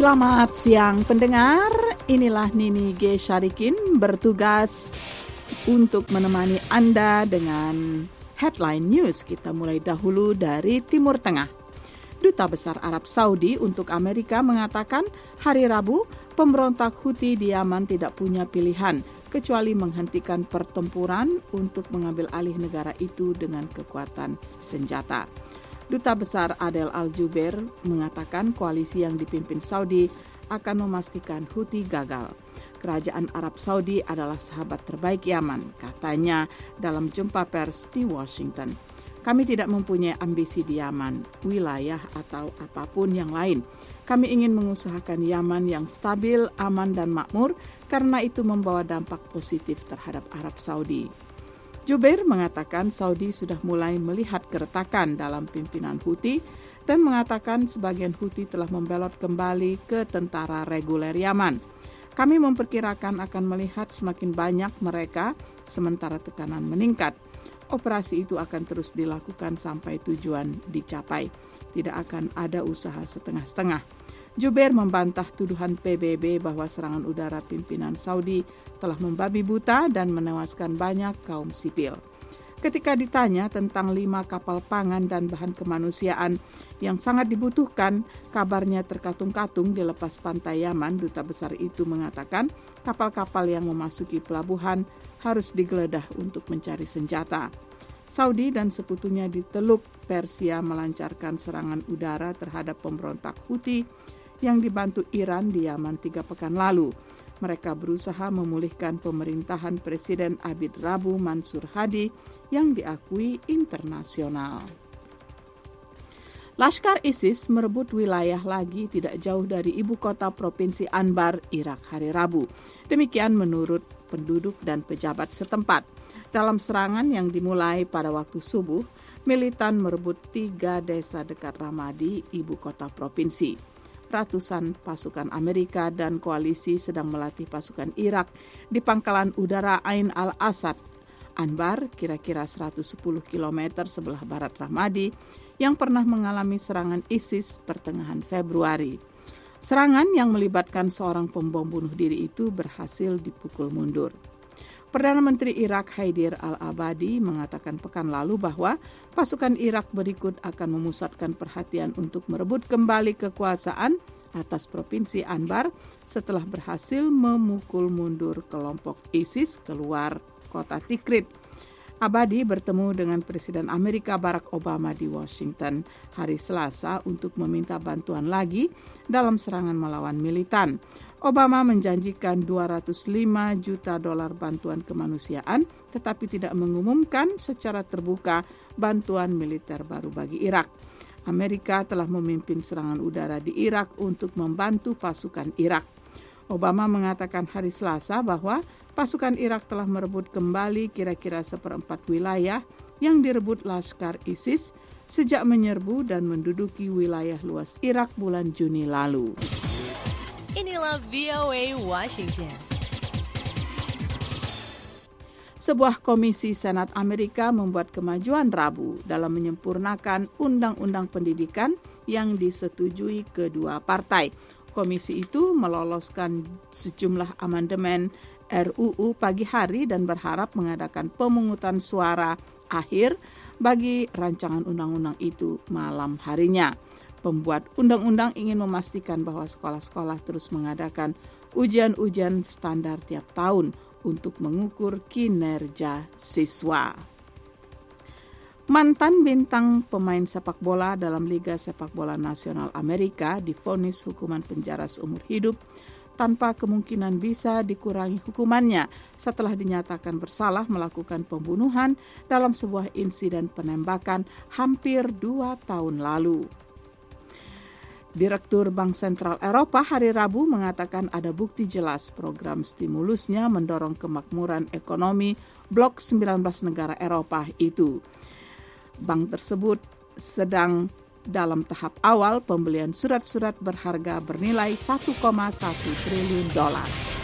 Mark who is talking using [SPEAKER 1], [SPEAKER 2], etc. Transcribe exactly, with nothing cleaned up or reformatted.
[SPEAKER 1] Selamat siang pendengar, inilah Nini G. Syarikin bertugas untuk menemani Anda dengan headline news. Kita mulai dahulu dari Timur Tengah. Duta Besar Arab Saudi untuk Amerika mengatakan hari Rabu pemberontak Houthi di Yaman tidak punya pilihan kecuali menghentikan pertempuran untuk mengambil alih negara itu dengan kekuatan senjata. Duta Besar Adel Al-Jubeir mengatakan koalisi yang dipimpin Saudi akan memastikan Houthi gagal. Kerajaan Arab Saudi adalah sahabat terbaik Yaman, katanya dalam jumpa pers di Washington. Kami tidak mempunyai ambisi di Yaman, wilayah atau apapun yang lain. Kami ingin mengusahakan Yaman yang stabil, aman dan makmur karena itu membawa dampak positif terhadap Arab Saudi. Jubeir mengatakan Saudi sudah mulai melihat keretakan dalam pimpinan Houthi dan mengatakan sebagian Houthi telah membelot kembali ke tentara reguler Yaman. Kami memperkirakan akan melihat semakin banyak mereka sementara tekanan meningkat. Operasi itu akan terus dilakukan sampai tujuan dicapai. Tidak akan ada usaha setengah-setengah. Jubeir membantah tuduhan P B B bahwa serangan udara pimpinan Saudi telah membabi buta dan menewaskan banyak kaum sipil. Ketika ditanya tentang lima kapal pangan dan bahan kemanusiaan yang sangat dibutuhkan, kabarnya terkatung-katung di lepas pantai Yaman, duta besar itu mengatakan kapal-kapal yang memasuki pelabuhan harus digeledah untuk mencari senjata. Saudi dan sekutunya di Teluk Persia melancarkan serangan udara terhadap pemberontak Houthi yang dibantu Iran di Yaman tiga pekan lalu. Mereka berusaha memulihkan pemerintahan Presiden Abid Rabu Mansur Hadi yang diakui internasional. Laskar ISIS merebut wilayah lagi tidak jauh dari ibu kota provinsi Anbar, Irak hari Rabu. Demikian menurut penduduk dan pejabat setempat. Dalam serangan yang dimulai pada waktu subuh, militan merebut tiga desa dekat Ramadi, ibu kota provinsi. Ratusan pasukan Amerika dan koalisi sedang melatih pasukan Irak di pangkalan udara Ain al-Asad, Anbar, kira-kira seratus sepuluh kilometer sebelah barat Ramadi, yang pernah mengalami serangan ISIS pertengahan Februari. Serangan yang melibatkan seorang pembom bunuh diri itu berhasil dipukul mundur. Perdana Menteri Irak Haider al-Abadi mengatakan pekan lalu bahwa pasukan Irak berikut akan memusatkan perhatian untuk merebut kembali kekuasaan atas provinsi Anbar setelah berhasil memukul mundur kelompok ISIS keluar kota Tikrit. Abadi bertemu dengan Presiden Amerika Barack Obama di Washington hari Selasa untuk meminta bantuan lagi dalam serangan melawan militan. Obama menjanjikan dua ratus lima juta dolar bantuan kemanusiaan, tetapi tidak mengumumkan secara terbuka bantuan militer baru bagi Irak. Amerika telah memimpin serangan udara di Irak untuk membantu pasukan Irak. Obama mengatakan hari Selasa bahwa pasukan Irak telah merebut kembali kira-kira seperempat wilayah yang direbut Laskar ISIS sejak menyerbu dan menduduki wilayah luas Irak bulan Juni lalu.
[SPEAKER 2] Inilah V O A Washington.
[SPEAKER 1] Sebuah komisi Senat Amerika membuat kemajuan Rabu dalam menyempurnakan undang-undang pendidikan yang disetujui kedua partai. Komisi itu meloloskan sejumlah amandemen R U U pagi hari dan berharap mengadakan pemungutan suara akhir bagi rancangan undang-undang itu malam harinya. Pembuat undang-undang ingin memastikan bahwa sekolah-sekolah terus mengadakan ujian-ujian standar tiap tahun untuk mengukur kinerja siswa. Mantan bintang pemain sepak bola dalam Liga Sepak Bola Nasional Amerika divonis hukuman penjara seumur hidup tanpa kemungkinan bisa dikurangi hukumannya setelah dinyatakan bersalah melakukan pembunuhan dalam sebuah insiden penembakan hampir dua tahun lalu. Direktur Bank Sentral Eropa hari Rabu mengatakan ada bukti jelas program stimulusnya mendorong kemakmuran ekonomi blok sembilan belas negara Eropa itu. Bank tersebut sedang dalam tahap awal pembelian surat-surat berharga bernilai satu koma satu triliun dolar.